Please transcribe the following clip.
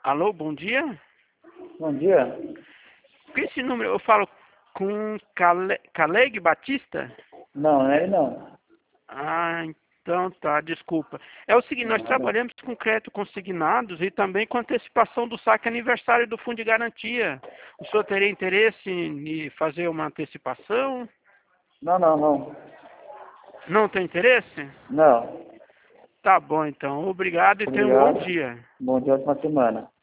Alô, bom dia. Bom dia. Com esse número eu falo com Caleg Batista? Não, não é ele não. Ah, então tá, desculpa. É o seguinte, nós Nada. trabalhamos com crédito consignados e também com antecipação do saque aniversário do Fundo de Garantia. O senhor teria interesse em fazer uma antecipação? Não, não, não. Não tem interesse? Não. Tá bom, então. Obrigado e tenha um bom Obrigado. dia. Bom dia, ótima semana.